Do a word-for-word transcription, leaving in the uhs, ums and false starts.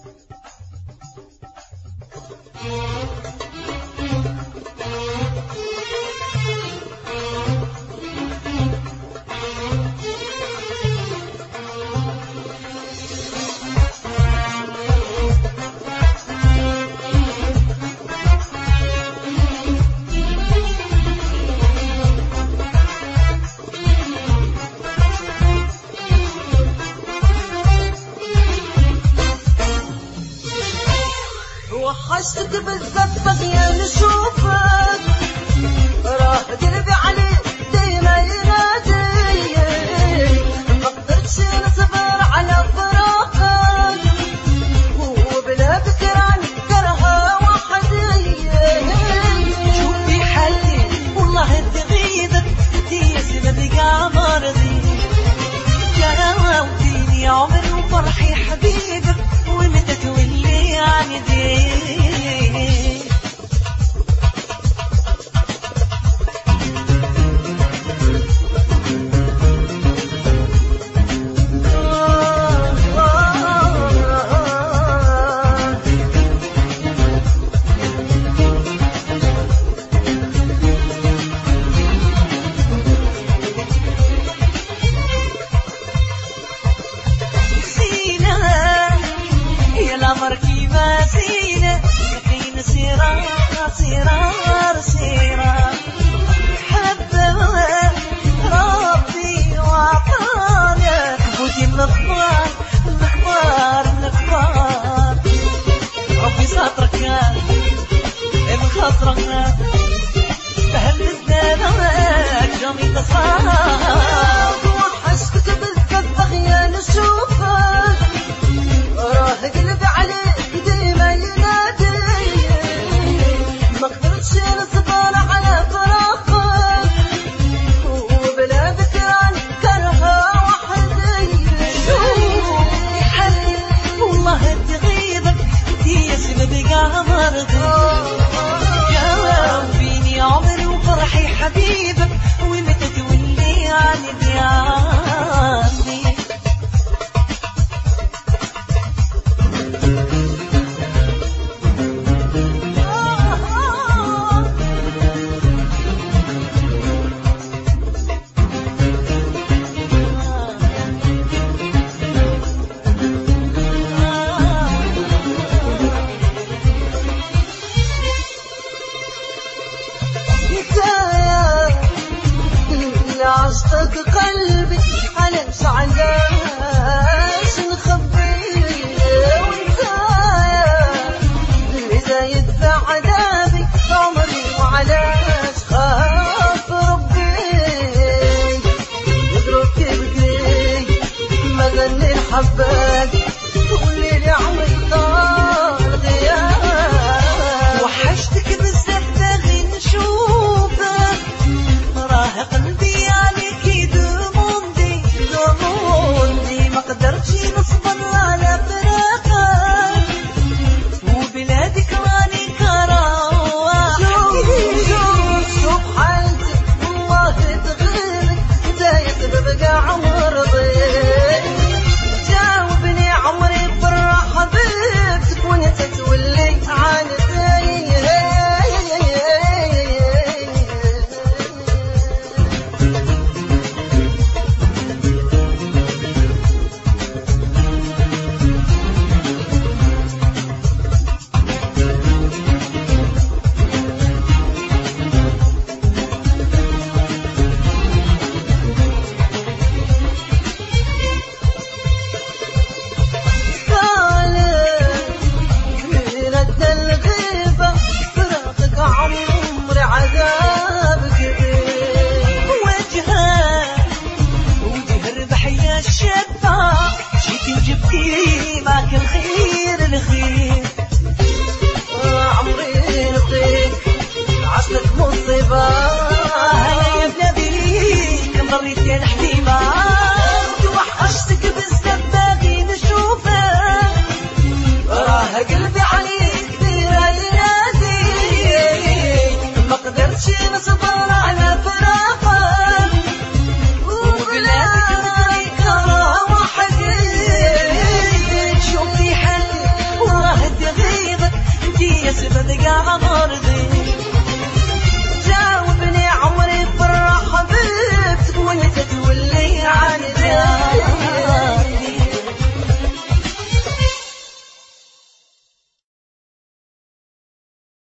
وحشتك بالذات بغيان نشوفك، راه قلبي عليك ديما ينادي، ما قدرتش نصبر على فراقك، وبلا ذكرى نذكرها وحدي. شوفي حالي والله تغيبك انتي سبب كاع مرضي، كراوتيني عمر وفرحي حبيبك ومتى تولي عندي. مركبة سينة يقين سيرة سيرة سيرة حبها ربي وعطانا بودي النخبار النخبار النخبار ربي ساطرك من خاطرك فهمتنا لك جميل تصاب. وحشتك بالذات بغيان نشوفك، راه قلبي عليك ديما ينادي، ما قدرتش نصبر على فراقك، وبلا ذكرى نذكرها وحدي. شوفي حالي والله تغيبك انتي سبب كاع مرضي، جاوبيني عمري وفرحي حبيبك ومتى تولي عندي عندي. عشقك قلبي علاش علاش نخبي، وانتايا اللي زايد في عذابي عمري وعلاش خاف ربي. يضرب كبدي ما غني الحبات تقولي لي عمري طال غياب. وحشتك بزاف باغي نشوفك، راه قلبي نصبر على فراقك وبلادك راني كراوة. شوف شوف حالتي والله تغيرك انت سبب كاع مرضي، جاوبني عمري بفرح حبيبتك وانت تولي عندي. جيتي وجبتي معك الخير الخير، عمري نطيك عشتك مصيبة، هلا يا بلادي كم ضريت يا الحليمة. وحشتك بالذات باغي نشوفك، راه قلبي عليك ديما ينادي، ما قدرتش نصبر على فراقك وبلادك راه وحدي. شوفي حالي عمر ذي